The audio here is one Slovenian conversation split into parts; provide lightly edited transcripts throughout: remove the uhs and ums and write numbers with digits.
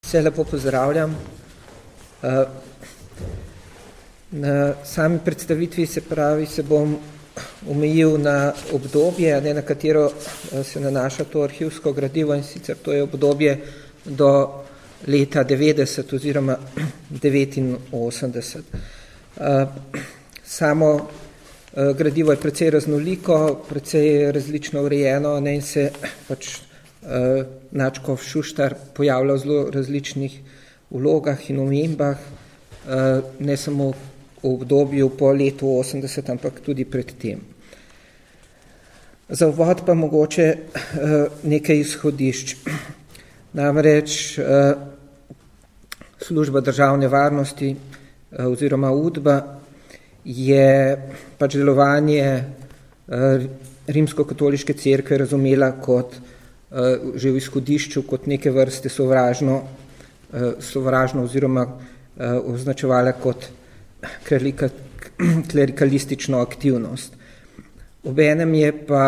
Vse lepo pozdravljam. Na sami predstavitvi se bom omejil na obdobje, na katero se nanaša to arhivsko gradivo, in sicer to je obdobje do leta 90 oziroma 89. Samo gradivo je precej raznoliko, precej različno urejeno, in se nadškof Šuštar pojavlja v zelo različnih vlogah in omembah, ne samo v obdobju po letu 80, ampak tudi pred tem. Za uvod pa mogoče nekaj izhodišč. Namreč služba državne varnosti oziroma UDBA je delovanje Rimskokatoliške cerkve razumela kot že v izhodišču kot neke vrste sovražno oziroma označevala kot klerikalistično aktivnost. Obenem je pa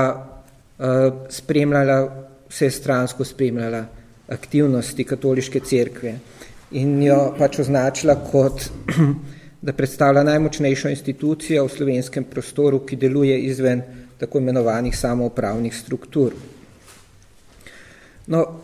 vsestransko spremljala aktivnosti katoliške cerkve in jo označila kot, da predstavlja najmočnejšo institucijo v slovenskem prostoru, ki deluje izven tako imenovanih samoupravnih struktur. No,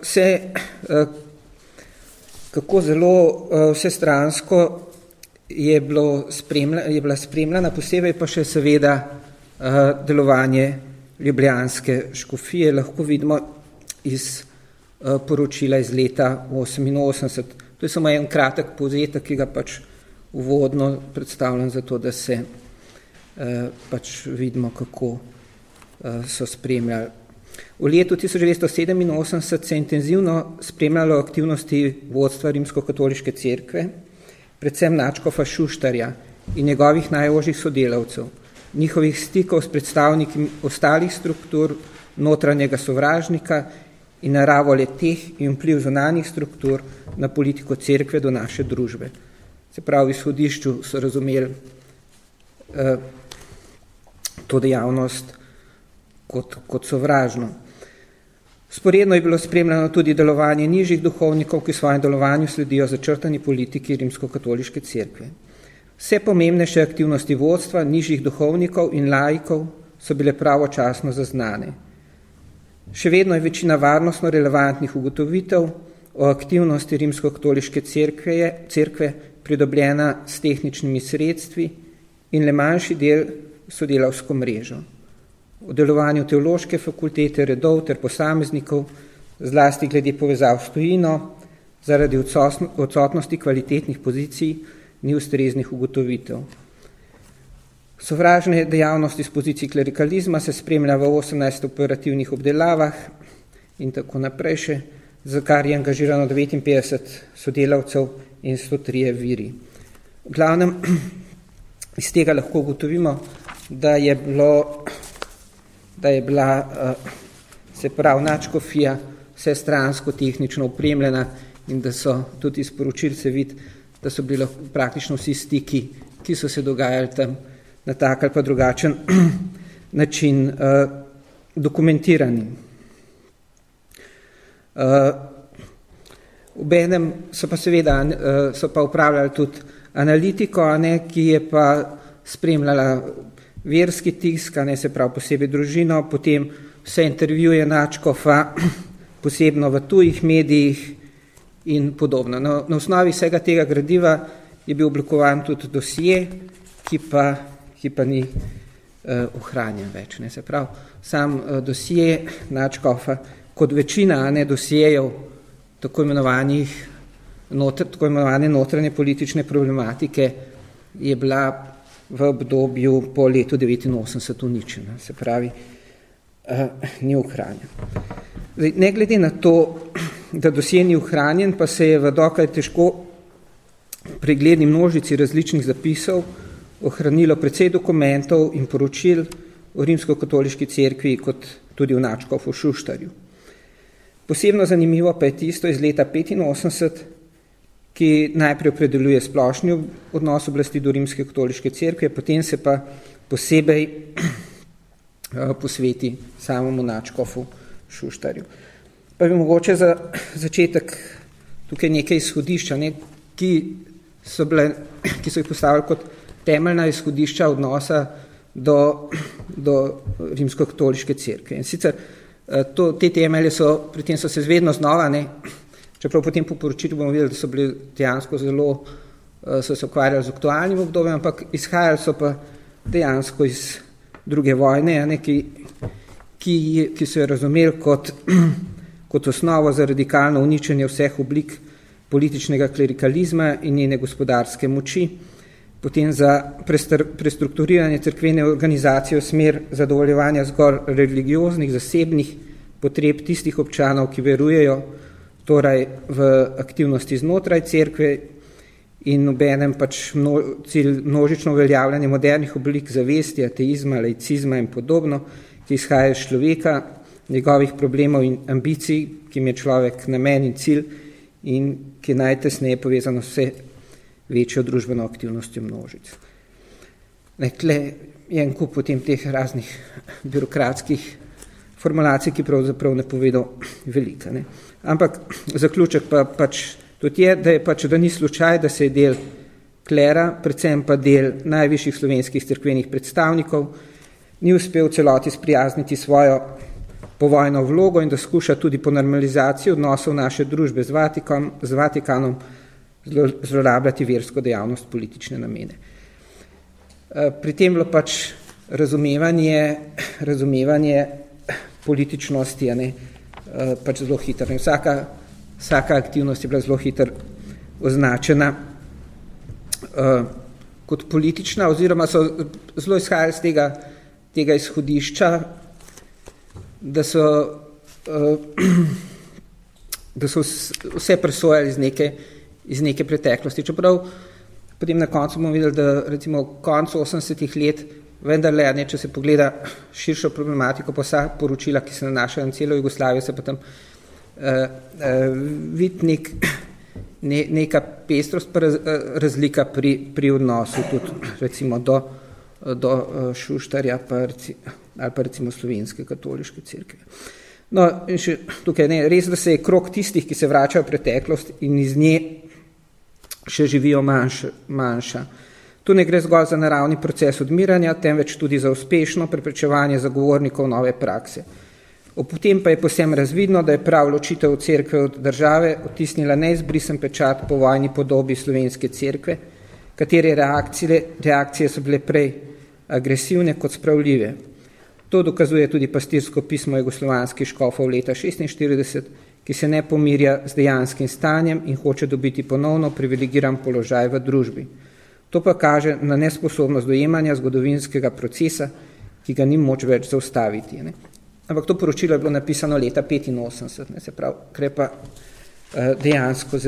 kako zelo vsestransko je bila spremljana, posebej pa še seveda delovanje ljubljanske škofije, lahko vidimo iz poročila iz leta 88. To je samo en kratek povzetek, ki ga uvodno predstavljam zato, da se vidimo, kako so spremljali. V letu 1987 se je intenzivno spremljalo aktivnosti vodstva Rimskokatoliške cerkve, predvsem nadškofa Šuštarja in njegovih najožjih sodelavcev, njihovih stikov s predstavniki ostalih struktur, notranjega sovražnika in naravo le-teh in vpliv zunanjih struktur na politiko cerkve do naše družbe. Se pravi, v izhodišču so razumeli to dejavnost kot sovražno. Sporedno je bilo spremljeno tudi delovanje nižjih duhovnikov, ki v svojem delovanju sledijo začrtani politiki Rimskokatoliške cerkve. Vse pomembnejše aktivnosti vodstva, nižjih duhovnikov in laikov so bile pravočasno zaznane. Še vedno je večina varnostno relevantnih ugotovitev o aktivnosti Rimskokatoliške cerkve pridobljena s tehničnimi sredstvi in le manjši del sodelavsko mrežo. O delovanju teološke fakultete, redov ter posameznikov, zlasti glede povezav s tujino, zaradi odsotnosti kvalitetnih pozicij ni ustreznih ugotovitev. Sovražne dejavnosti z pozicij klerikalizma se spremlja v 18 operativnih obdelavah in tako naprej še, za kar je angažirano 59 sodelavcev in 103 viri. V glavnem, iz tega lahko ugotovimo, da je bila nadškofija vsestransko tehnično opremljena in da so tudi iz poročil se vidi, da so bili praktično vsi stiki, ki so se dogajali tam na tak ali pa drugačen način dokumentirani. Obenem so pa upravljali tudi analitiko, ki je pa spremljala verski tisk, se pravi posebej družino, potem vse intervjuje nadškofa, posebno v tujih medijih in podobno. Na osnovi vsega tega gradiva je bil oblikovan tudi dosje, ki pa ni ohranjen več. Se pravi, sam dosje nadškofa, kot večina dosjejev tako imenovane notranje politične problematike, je bila v obdobju po letu 89 uničena, se pravi, ni ohranjen. Ne glede na to, da dosje ni ohranjen, pa se je v dokaj težko pregledni množici različnih zapisov ohranilo precej dokumentov in poročil o Rimskokatoliški cerkvi kot tudi o nadškofu Šuštarju. Posebno zanimivo pa je tisto iz leta 85, ki najprej opredeljuje splošni odnos oblasti do Rimske katoliške cerkve, potem se pa posebej posveti samemu nadškofu Šuštarju. Pa bi mogoče za začetek tukaj nekaj izhodišča, ki so jih postavili kot temeljna izhodišča odnosa do rimsko-katoliške cerkve. In sicer te temelje pri tem so se vedno znova, čeprav potem po poročilu bomo videli, da so bili dejansko so se ukvarjali z aktualnim obdobjem, ampak izhajali so pa dejansko iz druge vojne, ki so jo razumeli kot osnovo za radikalno uničenje vseh oblik političnega klerikalizma in njene gospodarske moči, potem za prestrukturiranje cerkvene organizacije v smer zadovoljevanja zgolj religioznih, zasebnih potreb tistih občanov, ki verujejo torej v aktivnosti znotraj cerkve in obenem cilj množično uveljavljanje modernih oblik zavesti, ateizma, laicizma in podobno, ki izhaja iz človeka, njegovih problemov in ambicij, ki je človek namen in cilj in ki je najtesneje povezano vse večjo družbeno aktivnostjo množic. Tle je en kup potem teh raznih birokratskih formulacij, ki pravzaprav ne povedo velika. Ampak zaključek pa tudi je, da ni slučaj, da se je del klera, predvsem pa del najvišjih slovenskih cerkvenih predstavnikov, ni uspel celoti sprijazniti svojo povojno vlogo in da skuša tudi po normalizaciji odnosov naše družbe z Vatikanom zlorabljati versko dejavnost politične namene. Pri tem bilo razumevanje političnosti zelo hitro. Vsaka aktivnost je bila zelo hitro označena kot politična, oziroma so zelo izhajali z tega izhodišča, da so vse presojali iz neke preteklosti. Čeprav potem na koncu bomo videli, da recimo v koncu 80-ih let vendarle, če se pogleda širšo problematiko, pa vsa poročila, ki se nanašajo na celo Jugoslavijo, se potem vidi neka pestrost pa razlika pri odnosu tudi recimo do Šuštarja ali pa recimo Slovenske katoliške cerkve. No, in še tukaj res, da se je krog tistih, ki se vračajo v preteklost in iz nje še živijo manjša. Tu ne gre zgolj za naravni proces odmiranja, temveč tudi za uspešno preprečevanje zagovornikov nove prakse. Potem pa je povsem razvidno, da je prav ločitev cerkve od države odtisnila neizbrisen pečat po vojni podobi slovenske cerkve, katere reakcije so bile prej agresivne kot spravljive. To dokazuje tudi pastirsko pismo jugoslovanskih škofov leta 1946, ki se ne pomirja z dejanskim stanjem in hoče dobiti ponovno privilegiran položaj v družbi. To pa kaže na nesposobnost dojemanja zgodovinskega procesa, ki ga ni moč več zaustaviti. Ampak to poročilo je bilo napisano leta 1985, se pravi, gre pa dejansko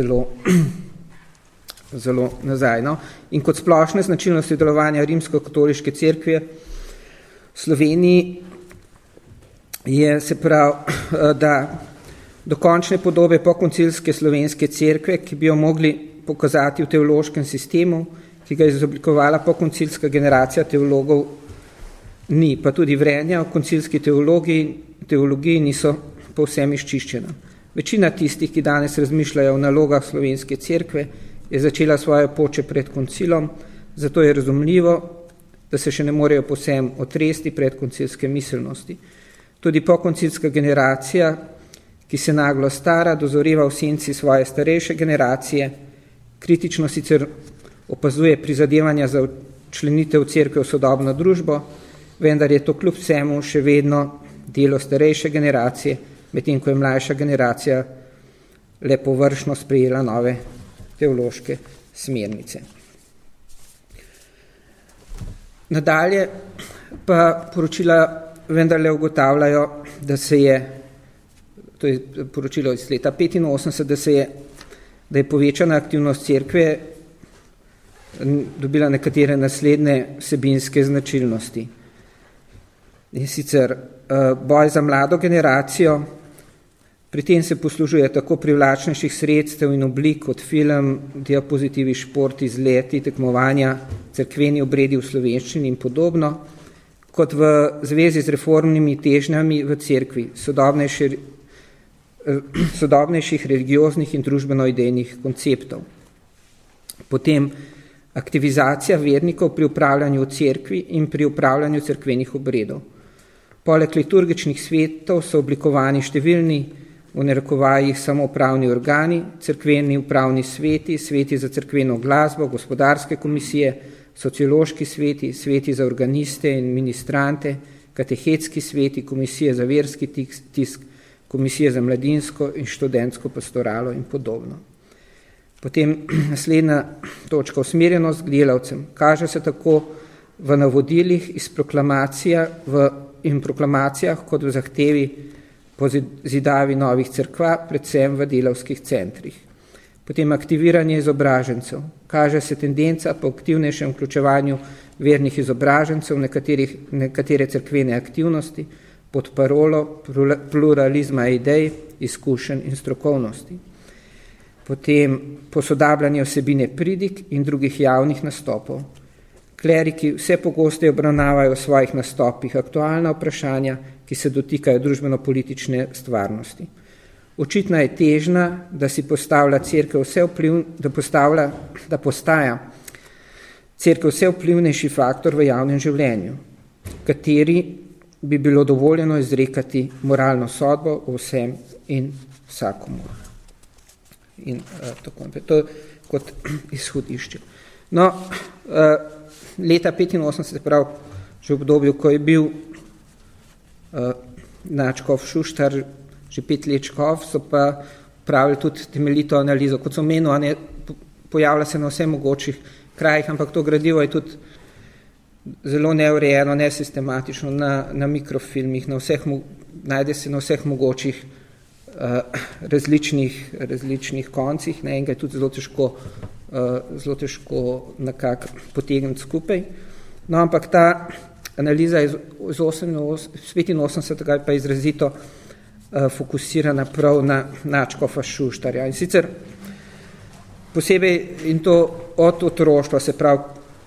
zelo nazaj. In kot splošne značilnosti delovanja rimsko-katoliške cerkve v Sloveniji je, se pravi, da dokončne podobe pokoncilske slovenske cerkve, ki bi jo mogli pokazati v teološkem sistemu, ki ga je izoblikovala pokoncilska generacija teologov, ni, pa tudi vrenja o koncilski teologiji niso povsem izčiščena. Večina tistih, ki danes razmišljajo o nalogah slovenske cerkve, je začela svoje poče pred koncilom, zato je razumljivo, da se še ne morejo povsem otresti pred koncilske miselnosti. Tudi pokoncilska generacija, ki se naglo stara, dozoreva v senci svoje starejše generacije, kritično sicer opazuje prizadevanja za včlenitev cerkve v sodobno družbo, vendar je to kljub vsemu še vedno delo starejše generacije, medtem ko je mlajša generacija le površno sprejela nove teološke smernice. Nadalje pa poročila vendarle ugotavljajo, da se je, to je poročilo iz leta 1985, da je povečana aktivnost cerkve dobila nekatere naslednje vsebinske značilnosti. In sicer boj za mlado generacijo, pri tem se poslužuje tako privlačnejših sredstev in oblik kot film, diapozitivi, šport, izleti, tekmovanja, cerkveni obredi v slovenščini in podobno, kot v zvezi z reformnimi težnjami v cerkvi, sodobnejše sodobnejših religioznih in družbeno-idejnih konceptov. Potem aktivizacija vernikov pri upravljanju v cerkvi in pri upravljanju cerkvenih obredov. Poleg liturgičnih svetov so oblikovani številni, v narekovajih samoupravni organi, cerkveni upravni sveti, sveti za cerkveno glasbo, gospodarske komisije, sociološki sveti, sveti za organiste in ministrante, katehetski sveti, komisije za verski tisk, komisije za mladinsko in študentsko pastoralo in podobno. Potem naslednja točka, usmerjenost k delavcem. Kaže se tako v navodilih iz proklamacijah kot v zahtevi po zidavi novih cerkva, predvsem v delavskih centrih. Potem aktiviranje izobražencev. Kaže se tendenca po aktivnejšem vključevanju vernih izobražencev nekatere cerkvene aktivnosti pod parolo pluralizma idej, izkušenj in strokovnosti. Potem posodabljanje vsebine pridig in drugih javnih nastopov. Kleriki vse pogosteje obravnavajo v svojih nastopih aktualna vprašanja, ki se dotikajo družbeno-politične stvarnosti. Očitna je težnja, da si postavlja cerkev da postaja cerkev vse vplivnejši faktor v javnem življenju, kateri bi bilo dovoljeno izrekati moralno sodbo o vsem in vsakomur. In tako naprej. To kot izhodišče. No, leta 85, prav že v obdobju, ko je bil nadškof Šuštar že 5 let škof, so pa pravili tudi temeljito analizo, kot so menili, pojavlja se na vse mogočih krajih, ampak to gradivo je tudi zelo neurejeno, nesistematično, na mikrofilmih, najde se na vseh mogočih različnih koncih, ne, in ga je tudi zelo težko nekako potegniti skupaj. No, ampak ta analiza iz 85. pa je izrazito fokusirana prav na nadškofa Šuštarja. In sicer posebej, in to od otroštva, se pravi,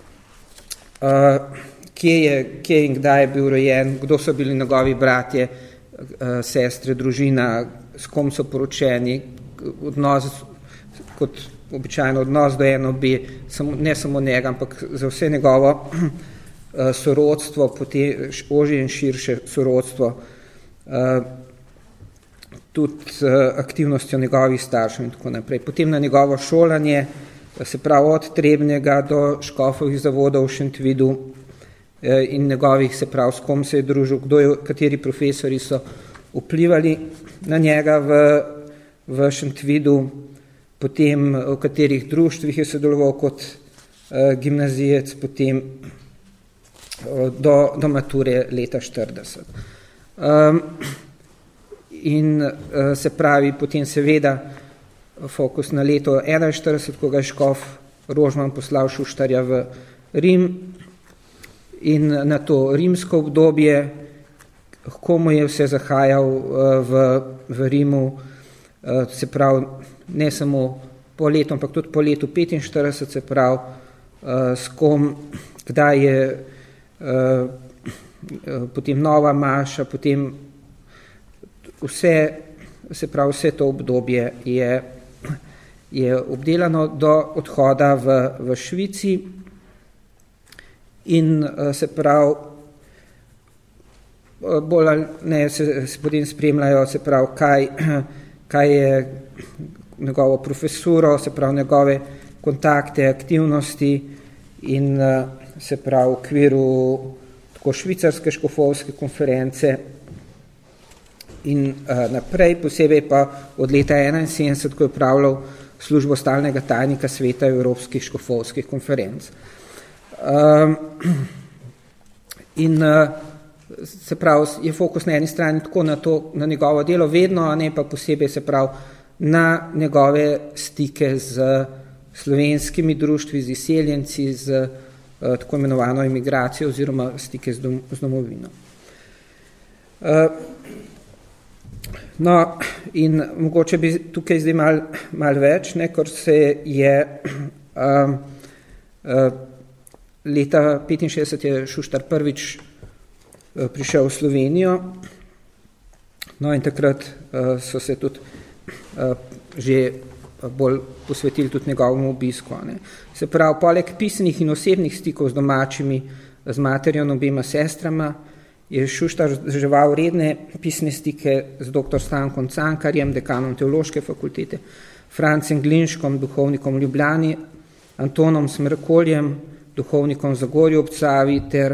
kje in kdaj je bil rojen, kdo so bili njegovi bratje, sestre, družina, s kom so poročeni, odnos, kot običajno odnos do eno bi, ne samo njega, ampak za vse njegovo sorodstvo, potem ožje in širše sorodstvo, tudi aktivnostjo njegovih staršev in tako naprej. Potem na njegovo šolanje, se pravi od Trebnjega do škofovih zavodov v Šentvidu in njegovih, se pravi, s kom se je družil, kateri profesori so vplivali na njega v Šentvidu, potem v katerih društvih je sodeloval kot gimnazijec, potem do mature leta 40. In se pravi, potem seveda fokus na leto 41, ko ga je škof Rožman poslal Šuštarja v Rim in na to rimsko obdobje, komu je vse zahajal v Rimu, se pravi, ne samo po letu, ampak tudi po letu 45, se pravi, s kom, kdaj je potem nova maša, potem vse, se pravi, vse to obdobje je obdelano do odhoda v Švici in se pravi, bolj ali ne se potem spremljajo, se pravi, kaj je njegovo profesuro, se pravi, njegove kontakte, aktivnosti in se pravi, v okviru tako švicarske škofovske konference in naprej, posebej pa od leta 71, ko je upravljal službo stalnega tajnika sveta evropskih škofovskih konferenc. In se pravi, je fokus na eni strani tako na njegovo delo vedno, a ne pa posebej, se pravi, na njegove stike z slovenskimi društvi, z izseljenci, z tako imenovano imigracijo oziroma stike z domovino. No, in mogoče bi tukaj zdaj malo več, ne, ker se je leta 65 je Šuštar prvič prišel v Slovenijo, No in takrat so se tudi že bolj posvetili tudi njegovemu obisku. Ne. Se pravi, poleg pisnih in osebnih stikov z domačimi, z materjo in obema sestrama, je Šuštar vzdrževal redne pisne stike z dr. Stankom Cankarjem, dekanom Teološke fakultete, Francem Glinškom, duhovnikom v Ljubljani, Antonom Smrkoljem, duhovnikom v Zagorju ob Savi, ter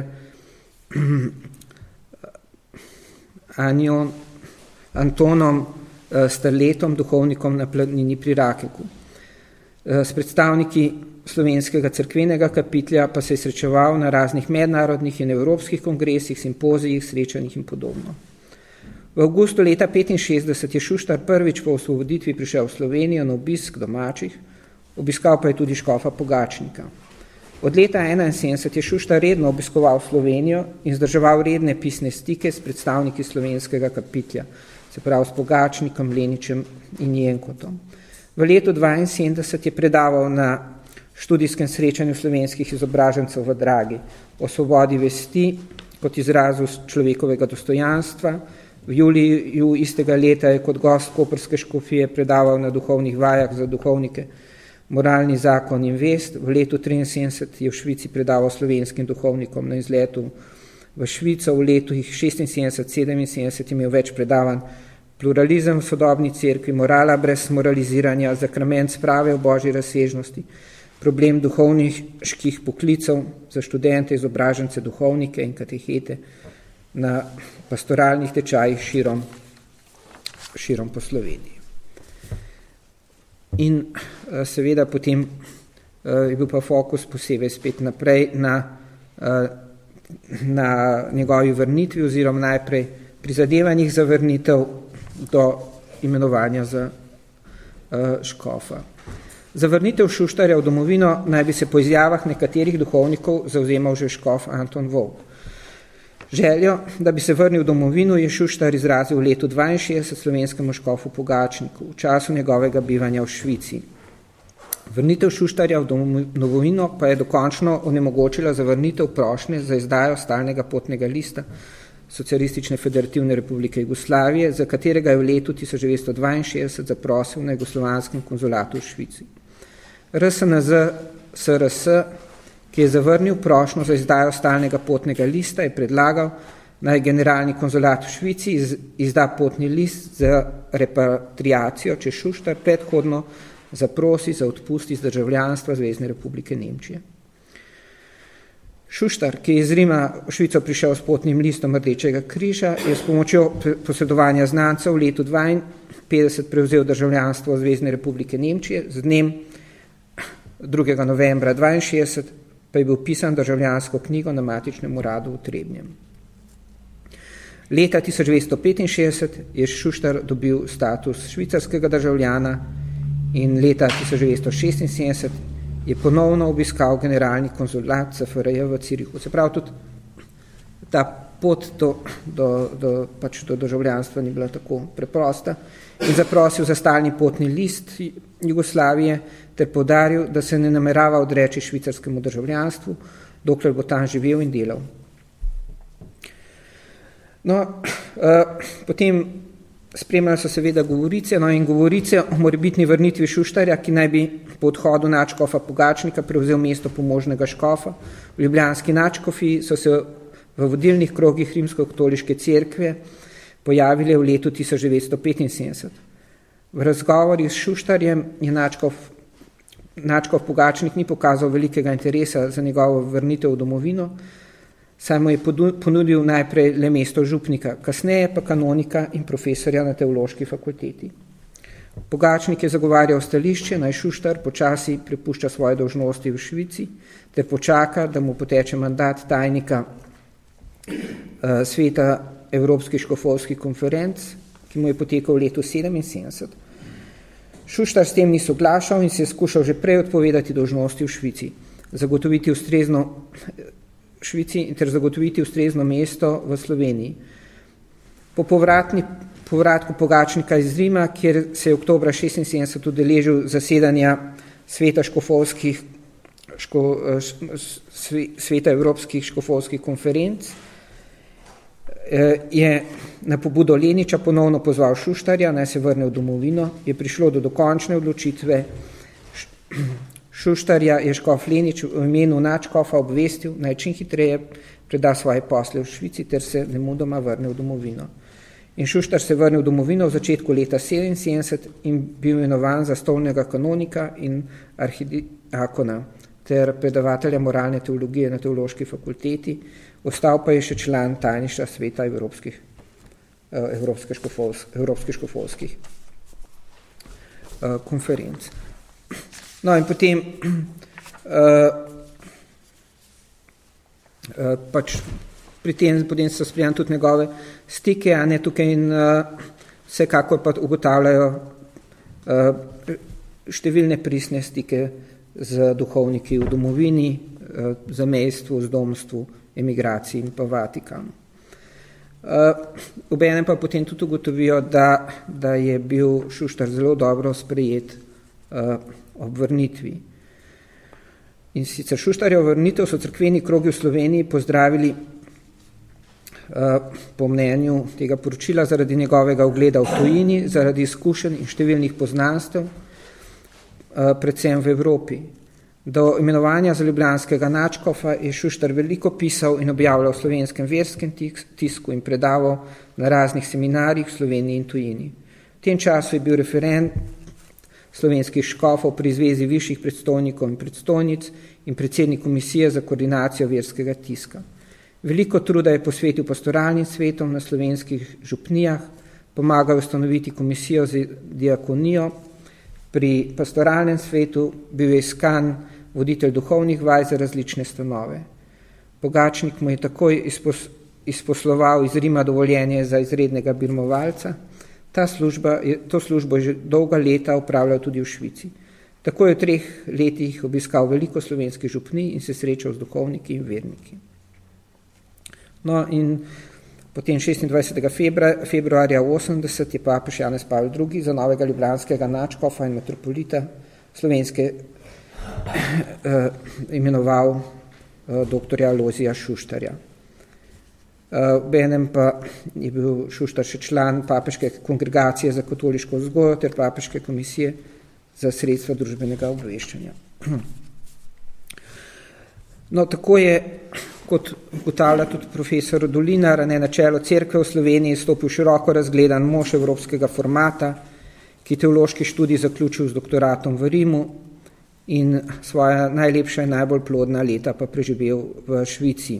Antonom Starletom, duhovnikom na Planini pri Rakeku. S predstavniki slovenskega cerkvenega kapitlja pa se je srečeval na raznih mednarodnih in evropskih kongresih, simpozijih, srečanjih in podobno. V avgustu leta 1965 je Šuštar prvič po osvoboditvi prišel v Slovenijo na obisk domačih, obiskal pa je tudi škofa Pogačnika. Od leta 1971 je Šuštar redno obiskoval Slovenijo in zdrževal redne pisne stike s predstavniki slovenskega kapitlja, se pravi s Pogačnikom, Leničem in Jenkotom. V letu 1972 je predaval na študijskem srečanju slovenskih izobražencev v Dragi o svobodi vesti kot izrazu človekovega dostojanstva. V juliju istega leta je kot gost koprske škofije predaval na duhovnih vajah za duhovnike moralni zakon in vest. V letu 1973 je v Švici predaval slovenskim duhovnikom na izletu v Švico. V letu 1976-77 imel več predavanj pluralizem v sodobni cerkvi, morala brez moraliziranja, zakrament sprave v božji razsežnosti, problem duhovniških poklicev za študente, izobražence, duhovnike in katehete na pastoralnih tečajih širom po Sloveniji. In seveda potem je bil pa fokus posebej spet naprej na njegovi vrnitvi oziroma najprej prizadevanjih za vrnitev do imenovanja za škofa. Za vrnitev Šuštarja v domovino naj bi se po izjavah nekaterih duhovnikov zavzemal že škof Anton Volk. Željo, da bi se vrnil v domovino, je Šuštar izrazil v letu 1962 slovenskemu škofu Pogačniku v času njegovega bivanja v Švici. Vrnitev Šuštarja v domovino pa je dokončno onemogočila zavrnitev prošnje za izdajo stalnega potnega lista Socialistične federativne republike Jugoslavije, za katerega je v letu 1962 zaprosil na jugoslovanskem konzulatu v Švici. RSNZ SRS, ki je zavrnil prošnjo za izdajo stalnega potnega lista, je predlagal, naj generalni konzulat v Švici izda potni list za repatriacijo, če Šuštar predhodno zaprosi za odpust iz državljanstva Zvezne republike Nemčije. Šuštar, ki je iz Rima v Švico prišel s potnim listom Rdečega križa, je s pomočjo posredovanja znancev v letu 1952 prevzel državljanstvo Zvezne republike Nemčije, z dnem 2. novembra 1962 pa je bil pisan državljansko knjigo na matičnem uradu v Trebnjem. Leta 1965 je Šuštar dobil status švicarskega državljana in leta 1976 je ponovno obiskal generalni konzulat SFRJ v Cirihu. Se pravi, tudi ta pot do državljanstva ni bila tako preprosta in zaprosil za stalni potni list Jugoslavije ter poudaril, da se ne namerava odreči švicarskemu državljanstvu, dokler bo tam živel in delal. No, potem spremljali so seveda govorice, in govorice o morebitni vrnitvi Šuštarja, ki naj bi po odhodu nadškofa Pogačnika prevzel mesto pomožnega škofa. V ljubljanski nadškofiji so se v vodilnih krogih rimsko-katoliške cerkve pojavile v letu 1975. V razgovori s Šuštarjem je nadškof Pogačnik ni pokazal velikega interesa za njegovo vrnitev v domovino, saj mu je ponudil najprej le mesto župnika, kasneje pa kanonika in profesorja na teološki fakulteti. Pogačnik je zagovarjal stališče, naj Šuštar počasi prepušča svoje dolžnosti v Švici ter počaka, da mu poteče mandat tajnika sveta Evropskih škofovskih konferenc, ki mu je potekal v letu 1977. Šuštar s tem ni soglašal in se je skušal že prej odpovedati dolžnosti v Švici, zagotoviti ustrezno mesto v Sloveniji. Po povratku Pogačnika iz Rima, kjer se je oktobra 1976 udeležil zasedanja sveta Evropskih škofovskih konferenc, je na pobudo Leniča ponovno pozval Šuštarja, naj se vrne v domovino, je prišlo do dokončne odločitve. Šuštarja je škof Lenič v imenu nadškofa obvestil, naj čim hitreje preda svoje posle v Švici ter se nemudoma vrne v domovino. In Šuštar se vrnil v domovino v začetku leta 77 in bil imenovan za stolnega kanonika in arhidiakona ter predavatelja moralne teologije na teološki fakulteti, ostal pa je še član tajništva sveta evropskih škofovskih konferenc. No in potem pač potem so sprejeli tudi njegove stike, a ne tukaj in vsekakor pa ugotavljajo številne pristne stike z duhovniki v domovini, zamejstvu, zdomstvu, emigraciji in pa Vatikanu. Obenem pa potem tudi ugotovijo, da je bil Šuštar zelo dobro sprejet ob vrnitvi. In sicer Šuštarjev vrnitev so cerkveni krogi v Sloveniji pozdravili po mnenju tega poročila zaradi njegovega ugleda v tujini, zaradi izkušenj in številnih poznanstev, predvsem v Evropi. Do imenovanja za ljubljanskega nadškofa je Šuštar veliko pisal in objavljal v slovenskem verskem tisku in predaval na raznih seminarjih v Sloveniji in tujini. V tem času je bil referent slovenskih škofov pri Zvezi višjih predstojnikov in predstojnic in predsednik komisije za koordinacijo verskega tiska. Veliko truda je posvetil pastoralnim svetom na slovenskih župnijah, pomagal ustanoviti komisijo za diakonijo. Pri pastoralnem svetu bil je iskan voditelj duhovnih vaj za različne stanove. Pogačnik mu je takoj izposloval iz Rima dovoljenje za izrednega birmovalca. To službo je že dolga leta opravljal tudi v Švici. Tako je v 3 letih obiskal veliko slovenskih župnij in se srečal z duhovniki in verniki. No in potem 26. februarja 80 je papež Janez Pavel II za novega ljubljanskega nadškofa in metropolita slovenske imenoval doktorja Alojzija Šuštarja. Obenem pa je bil Šuštar še član Papeške kongregacije za katoliško vzgojo ter Papeške komisije za sredstva družbenega obveščanja. No, tako je, kot ugotavlja tudi profesor Dolinar, na čelo cerkve v Sloveniji stopil široko razgledan mož evropskega formata, ki teološki študij zaključil z doktoratom v Rimu in svoja najlepša in najbolj plodna leta pa preživel v Švici.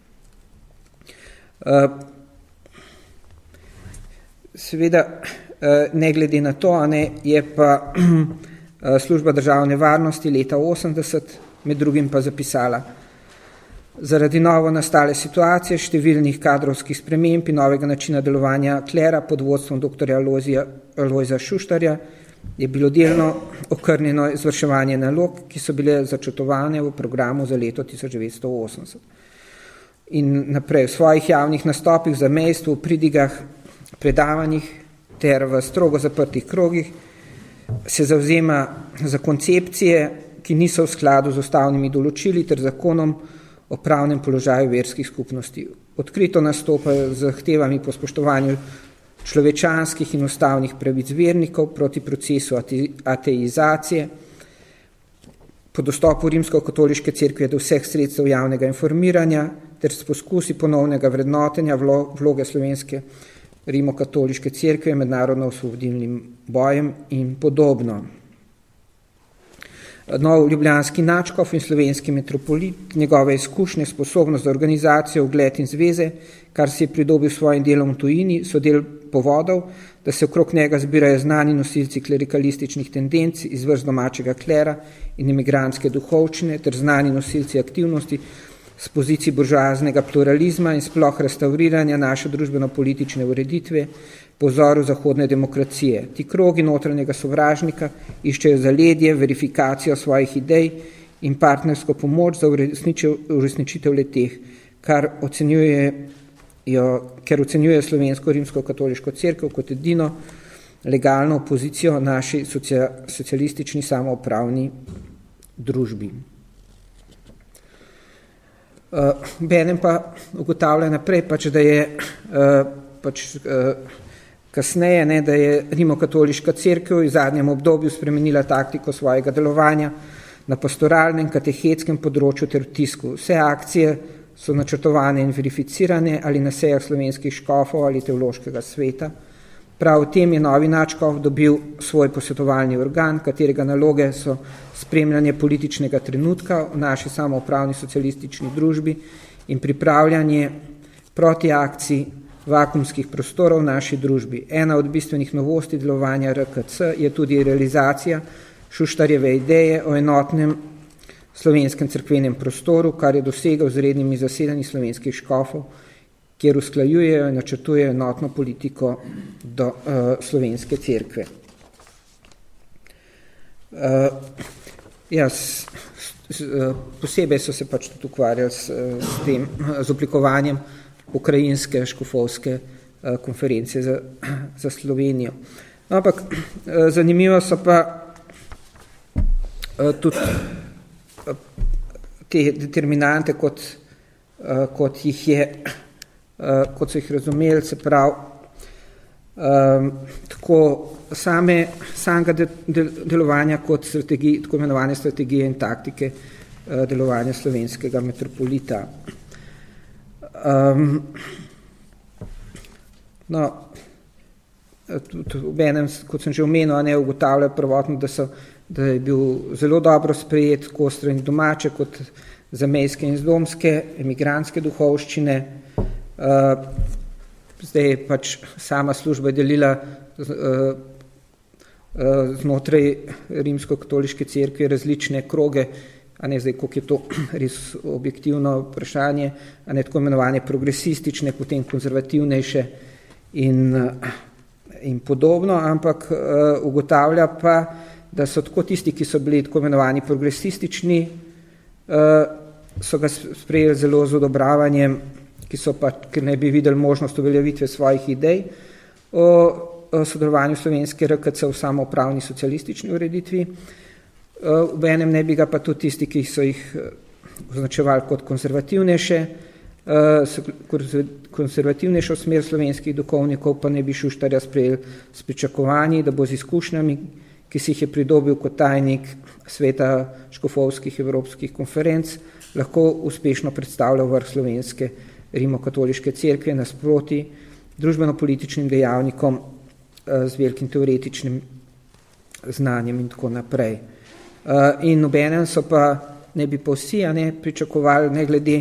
Seveda, ne glede na to, je pa služba državne varnosti leta 80 med drugim pa zapisala: zaradi novo nastale situacije, številnih kadrovskih sprememb in novega načina delovanja klera pod vodstvom dr. Alojza Šuštarja je bilo delno okrnjeno izvrševanje nalog, ki so bile začrtovane v programu za leto 1980. In naprej v svojih javnih nastopih v zamejstvu, pridigah, predavanjih ter v strogo zaprtih krogih se zavzema za koncepcije, ki niso v skladu z ustavnimi določili ter zakonom o pravnem položaju verskih skupnosti. Odkrito nastopajo z zahtevami po spoštovanju človečanskih in ustavnih pravic vernikov proti procesu ateizacije, po dostopu rimsko-katoliške cerkve do vseh sredstev javnega informiranja ter s poskusi ponovnega vrednotenja vloge slovenske rimokatoliške cerkve mednarodno osvobodilnim bojem in podobno. Nov ljubljanski nadškof in slovenski metropolit, njegove izkušnje, sposobnost za organizacijo, ugled in zveze, kar si je pridobil s svojim delom v tujini, so del povodov, da se okrog njega zbirajo znani nosilci klerikalističnih tendenc iz vrst domačega klera in imigrantske duhovščine ter znani nosilci aktivnosti z pozicij buržoaznega pluralizma in sploh restauriranja naše družbeno-politične ureditve po vzoru zahodne demokracije. Ti krogi notranjega sovražnika iščejo zaledje, verifikacijo svojih idej in partnersko pomoč za uresničitev leteh, ker ocenjuje slovensko rimsko-katoliško cerkev kot edino legalno opozicijo naši socialistični samoupravni družbi. Benem pa ugotavlja naprej, da je kasneje, da je rimokatoliška cerkev v zadnjem obdobju spremenila taktiko svojega delovanja na pastoralnem, katehetskem področju ter v tisku. Vse akcije so načrtovane in verificirane ali na sejah slovenskih škofov ali teološkega sveta. Prav v tem je novi nadškof dobil svoj posvetovalni organ, katerega naloge so spremljanje političnega trenutka v naši samoupravni socialistični družbi in pripravljanje protiakcij vakuumskih prostorov v naši družbi. Ena od bistvenih novosti delovanja RKC je tudi realizacija Šuštarjeve ideje o enotnem slovenskem cerkvenem prostoru, kar je dosegel z rednimi zasedanji slovenskih škofov, kjer usklajujejo in načrtujejo enotno politiko do slovenske cerkve. Posebej so se tudi ukvarjali z oblikovanjem ukrajinske škofovske konference za Slovenijo. Ampak zanimivo so pa tudi te determinante, kot so jih razumeli, se pravi, tako samega delovanja kot tako imenovane strategije in taktike delovanja slovenskega metropolita. Obenem, kot sem že omenil, ugotavlja prvotno, da je bil zelo dobro sprejet tako strani domače kot zamejske in zdomske, emigrantske duhovščine. Zdaj sama služba je delila znotraj rimsko-katoliške cerkve različne kroge, zdaj, koliko je to res objektivno vprašanje, tako imenovane progresistične, potem konzervativnejše in podobno, ampak ugotavlja pa, da so tako tisti, ki so bili tako imenovani progresistični, so ga sprejeli zelo z odobravanjem, ki ne bi videli možnost uveljavitve svojih idej o sodelovanju slovenske RKC v samoupravni socialistični ureditvi. V enem ne bi ga pa tudi tisti, ki so jih označevali kot konzervativnejšo smer slovenskih duhovnikov, pa ne bi Šuštarja sprejeli s pričakovanji, da bo z izkušnjami, ki si jih je pridobil kot tajnik sveta škofovskih evropskih konferenc, lahko uspešno predstavljal vrh slovenske rimokatoliške cerkve nasproti družbeno-političnim dejavnikom z velikim teoretičnim znanjem in tako naprej. In obenem so pa, ne bi pa vsi pričakovali, ne glede,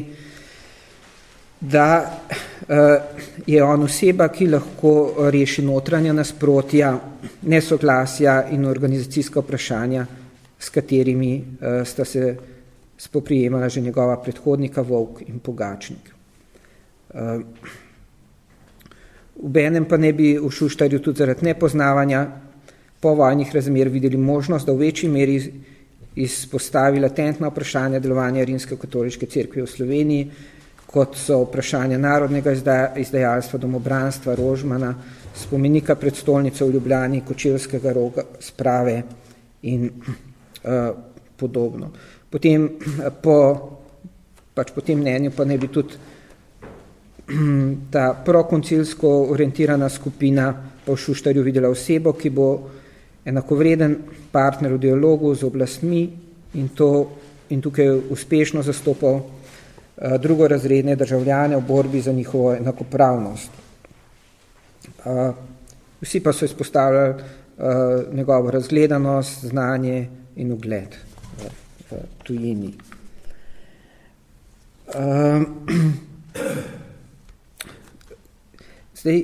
da je on oseba, ki lahko reši notranja nasprotja, nesoglasja in organizacijska vprašanja, s katerimi sta se spoprijemala že njegova predhodnika Volk in Pogačnik. Obenem pa ne bi v Šuštarju tudi zaradi nepoznavanja povojnih razmer videli možnost, da v večji meri izpostavi latentna vprašanja delovanja rimsko-katoliške cerkve v Sloveniji, kot so vprašanja narodnega izdajalstva, domobranstva, Rožmana, spomenika pred stolnico v Ljubljani, Kočevskega roga, sprave in podobno. Potem po tem mnenju pa ne bi tudi ta prokoncilsko orientirana skupina pa v Šuštarju videla osebo, ki bo enakovreden partner v dialogu z oblastmi in tukaj uspešno zastopal drugorazredne državljane v borbi za njihovo enakopravnost. Vsi pa so izpostavljali njegovo razgledanost, znanje in ugled v tujini. Zdaj,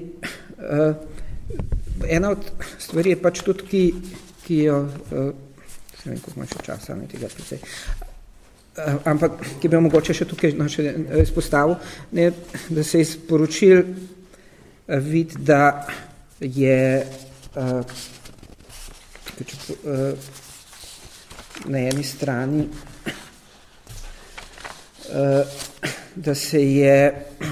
ena od stvari je tudi, ki jo, ne vem, koliko ima še časa, ne tega precej, ampak ki bi jo mogoče še tukaj izpostavil, da se iz poročil vidi, da je na eni strani, da se je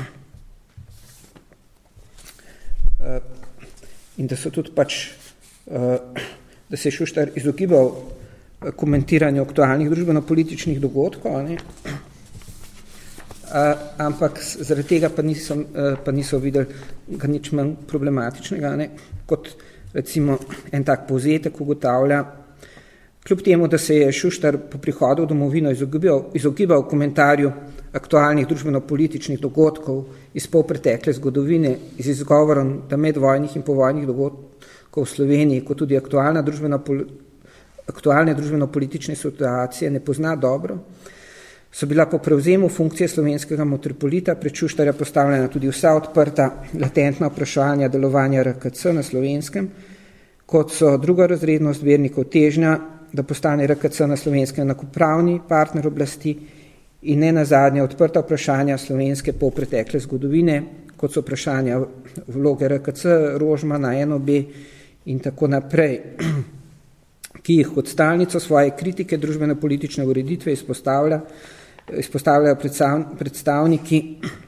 in da so tudi da se je Šuštar izogibal komentiranju aktualnih družbeno-političnih dogodkov, ampak zaradi tega pa niso videli ga nič manj problematičnega, ne, kot recimo en tak povzetek ugotavlja. Kljub temu, da se je Šuštar po prihodu v domovino izogibal komentarju aktualnih družbeno-političnih dogodkov iz polpretekle zgodovine, z izgovorom, da medvojnih in povojnih dogodkov v Sloveniji, kot tudi aktualne družbeno-politične situacije ne pozna dobro, so bila po prevzemu funkcije slovenskega metropolita pred Šuštarja postavljena tudi vsa odprta latentna vprašanja delovanja RKC na Slovenskem, kot so drugorazrednost vernikov težnja, da postane RKC na Slovenskem enakopravni partner oblasti in ne nazadnje odprta vprašanja slovenske polpretekle zgodovine, kot so vprašanja vloge RKC, Rožmana, NOB in tako naprej, ki jih kot stalnico svoje kritike družbeno-politične ureditve izpostavljajo predstavniki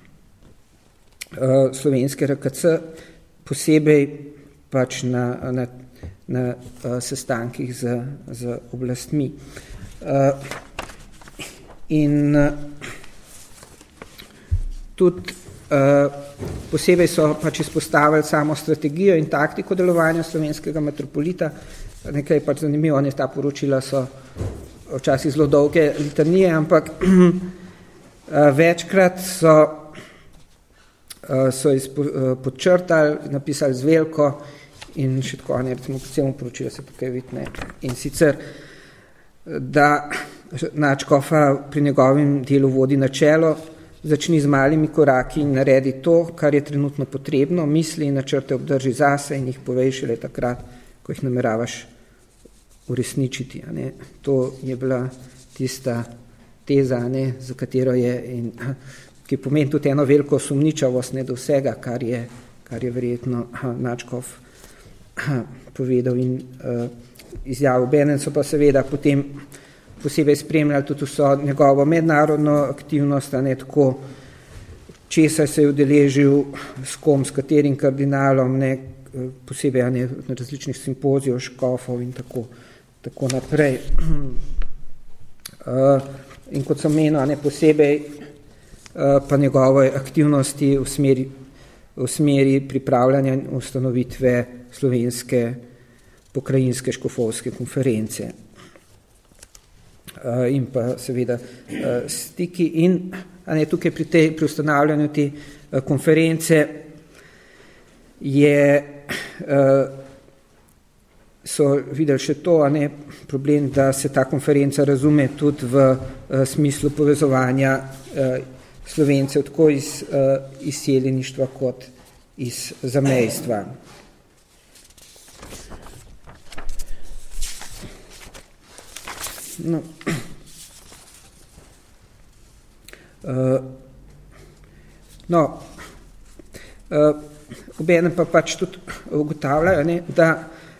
slovenske RKC, posebej pač na sestankih z oblastmi. In tudi posebej so pač izpostavili samo strategijo in taktiko delovanja slovenskega metropolita. Nekaj pač zanimivo, ta poročila so včasih zelo dolge litanije, ampak večkrat so podčrtali, napisali z veliko in še tako, recimo predvsem poročila se tukaj vidne. In sicer, da Nadškofa pri njegovem delu vodi načelo, začni z malimi koraki in naredi to, kar je trenutno potrebno, misli in načrte obdrži zase in jih povej šele takrat, ko jih nameravaš uresničiti. Ne. To je bila tista teza, ne, za katero je, in, ki pomeni tudi eno veliko sumničavost do vsega, kar je verjetno Nadškof povedal in izjavil. Benem so pa seveda potem posebej spremljali tudi vso njegovo mednarodno aktivnost, ne, tako česa se je udeležil, s kom, s katerim kardinalom, ne, posebej ne, na različnih simpozijev, škofov in tako naprej. In kot sem menil, ne, posebej pa njegove aktivnosti v smeri pripravljanja in ustanovitve slovenske pokrajinske škofovske konference. In pa seveda stiki in ne, tukaj pri ustanavljanju te konference so videli še to, ne, problem, da se ta konferenca razume tudi v smislu povezovanja Slovencev tako iz izseljeništva kot iz zamejstva. No. Obenem pa pač tudi ugotavljajo, ne, da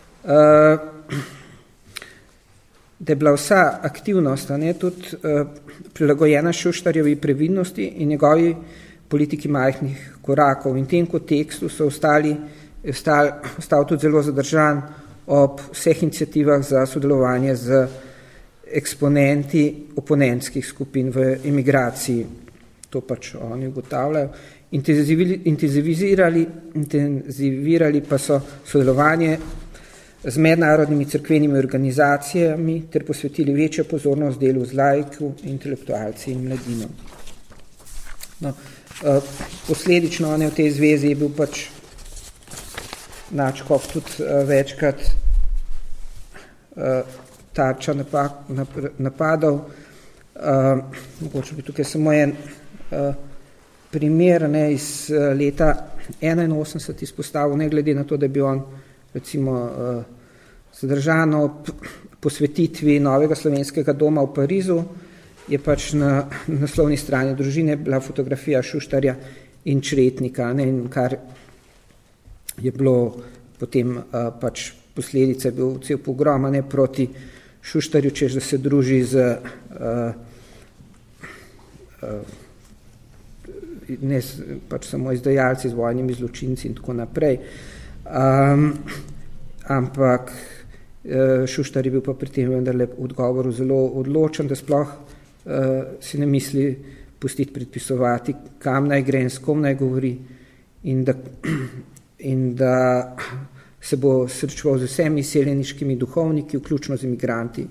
je bila vsa aktivnost, ne, tudi prilagojena Šuštarjevi previdnosti in njegovi politiki majhnih korakov. In v tem kontekstu so ostal tudi zelo zadržan ob vseh iniciativah za sodelovanje z eksponenti oponentskih skupin v emigraciji. To pač oni ugotavljajo. Intenzivirali pa so sodelovanje z mednarodnimi cerkvenimi organizacijami ter posvetili večjo pozornost delu z laiku, intelektualci in mladino. No, posledično v tej zvezi je bil pač Nadškof tudi večkrat tarča napadov. Mogoče bi tukaj samo en primer, ne, iz leta 1981 izpostavil, ne glede na to, da je bil on recimo zadržan ob posvetitvi novega slovenskega doma v Parizu, je pač na naslovni strani družine bila fotografija Šuštarja in Čretnika, ne, in kar je bilo potem pač posledica, je bil cel pogrom, ne, proti Šuštarju, češ da se druži z ne pač samo izdajalci, z vojnimi zločinci in tako naprej. Ampak Šuštar je bil pa pri tem vendarle v odgovoru zelo odločen, da sploh si ne misli pustiti predpisovati, kam naj gre in s kom naj govori in da se bo srečeval z vsemi izseljeniškimi duhovniki, vključno z imigranti.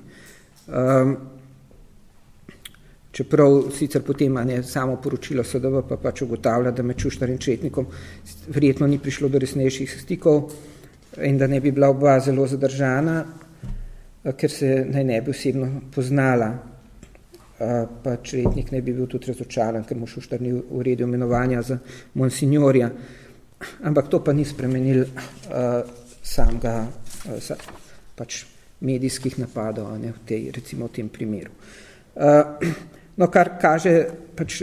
Čeprav sicer potem samo poročilo SDV pa pač ugotavlja, da med Šuštarjem in Četnikom verjetno ni prišlo do resnejših stikov in da ne bi bila oba zelo zadržana, ker se naj ne bi osebno poznala. Pa Četnik ne bi bil tudi razočaran, ker mu Šuštar ni uredil imenovanja za monsignorja. Ampak to pa ni spremenil samega pač medijskih napadov recimo v tem primeru. No, kar kaže, pač,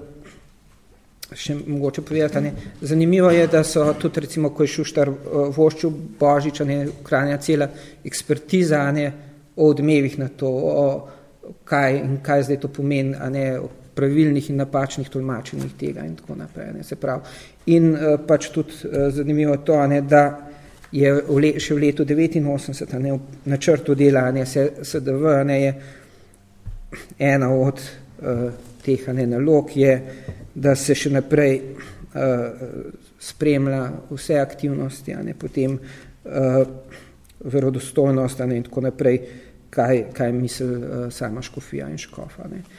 še mogoče povedati, zanimivo je, da so tudi, recimo, ko je Šuštar voščil Božič, Kranja cela ekspertiza o odmevih na to, kaj zdaj to pomeni, o pravilnih in napačnih tolmačenjih tega in tako naprej. Se pravi. In pač tudi zanimivo to, da je še v letu 1989 v načrtu dela SDV je ena od teh nalog je, da se še naprej spremlja vse aktivnosti, potem verodostojnost in tako naprej, kaj misli sama škofija in škof.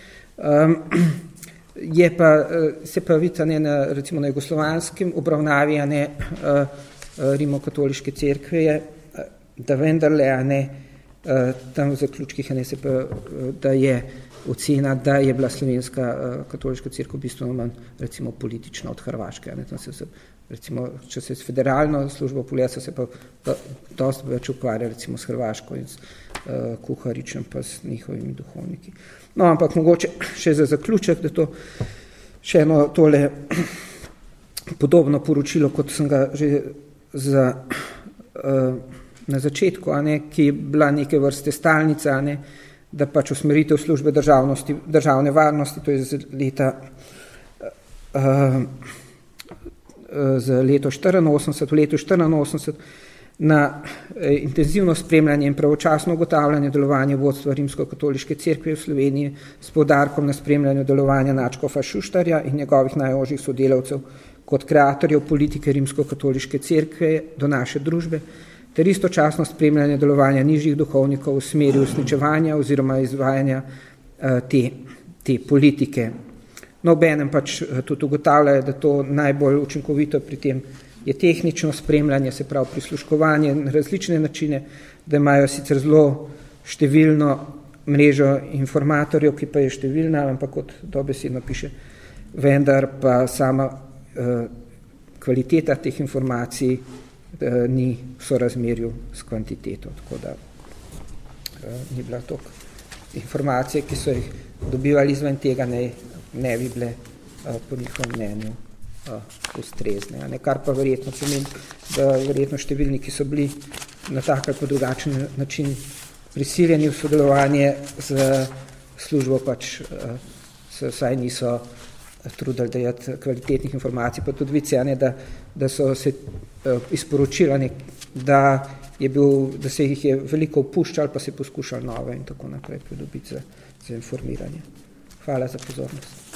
Je pa, se pa vidi recimo na jugoslovanskem obravnavi rimokatoliške cerkve je, da vendarle tam v zaključkih se pa, da je ocena, da je bila slovenska katoliška cerkev bistveno manj recimo politična od Hrvaške. Tam se recimo, če se s federalno službo pogleda, se pa dosti več ukvarja recimo s Hrvaško in s Kuharičem pa s njihovimi duhovniki. No, ampak mogoče še za zaključek, da to še eno tole podobno poročilo, kot sem ga že na začetku, ki je bila neke vrste stalnica, da pač usmeritev službe državne varnosti, to je za leto 84, v letu 84 na intenzivno spremljanje in pravočasno ugotavljanje delovanja vodstva Rimsko-katoliške cerkve v Sloveniji s poudarkom na spremljanju delovanja nadškofa Šuštarja in njegovih najožjih sodelavcev kot kreatorjev politike Rimsko-katoliške cerkve do naše družbe, ter istočasno spremljanje delovanja nižjih duhovnikov v smeri uresničevanja oziroma izvajanja te politike. No, obenem pač tudi ugotavljajo, da to najbolj učinkovito pri tem je tehnično spremljanje, se pravi prisluškovanje na različne načine, da imajo sicer zelo številno mrežo informatorjev, ki pa je številna, ampak kot dobesedno piše, vendar pa sama kvaliteta teh informacij ni v sorazmerju s kvantiteto, tako da ni bila toliko informacije, ki so jih dobivali izven tega, ne bi bile po njihovem mnenju ustrezne. Kar pa verjetno pomeni, da verjetno številni, ki so bili na tak ali pa drugačen način prisiljeni v sodelovanje z službo, pač se vsaj niso trudili dajati kvalitetnih informacij, pa tudi vice, da so se izporočili, da se jih je veliko opuščali, pa se poskušali nove in tako naprej pridobiti za informiranje. Hvala za pozornost.